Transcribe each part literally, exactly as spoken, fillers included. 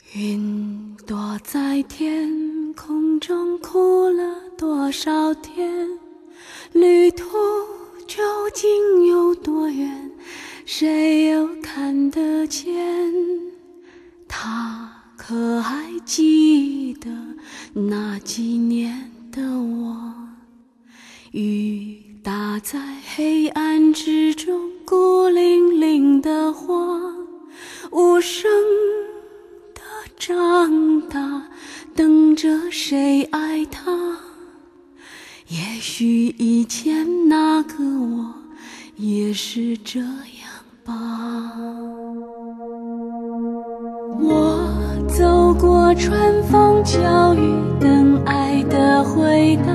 云朵在天空中哭了多少天，旅途究竟有多远，谁又看得见？他可还记得那几年的我，雨打在黑暗之中，孤零零的花，无声的长大，等着谁爱他。也许以前那个我也是这样吧。我走过春风秋雨，等爱的回答，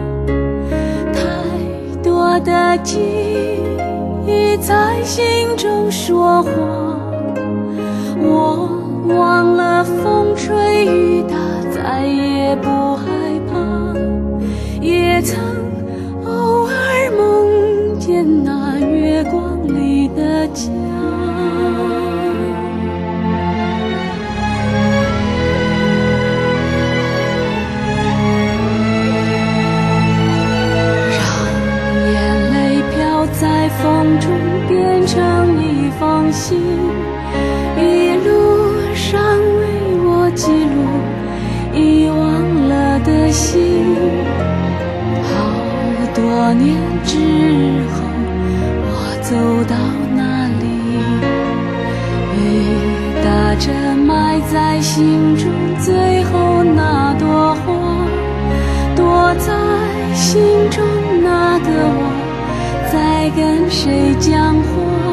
太多的记忆在心中说话，我忘了风吹雨打，再也不害怕，也曾偶尔梦见那月光里的家。让眼泪飘在风中，变成一封信，一路上为我记录遗忘了的心。好多年之后，我走到那里，雨打着埋在心中最后那朵花，躲在心中那个我在跟谁讲话，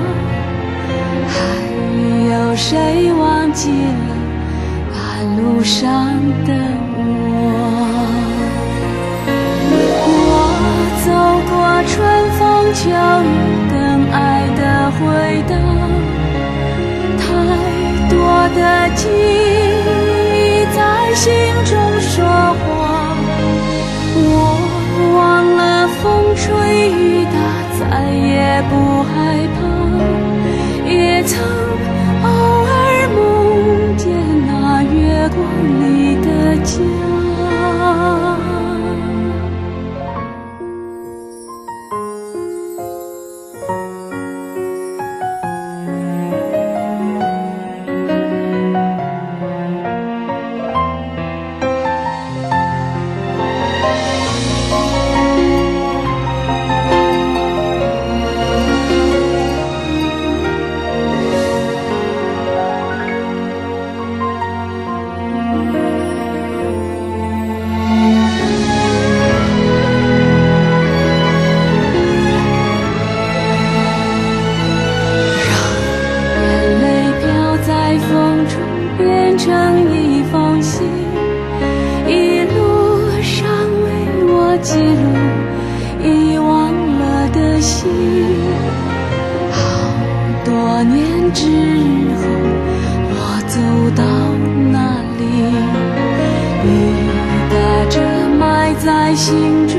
还有谁忘记了半路上的我？走过春风秋雨，等爱的回答，太多的记忆在心中说话，我忘了风吹雨打，再也不害怕，也曾偶尔梦见那月光里的家。变成一封信，一路上为我记录遗忘了的心。好多年之后，我走到那里，雨打着埋在心中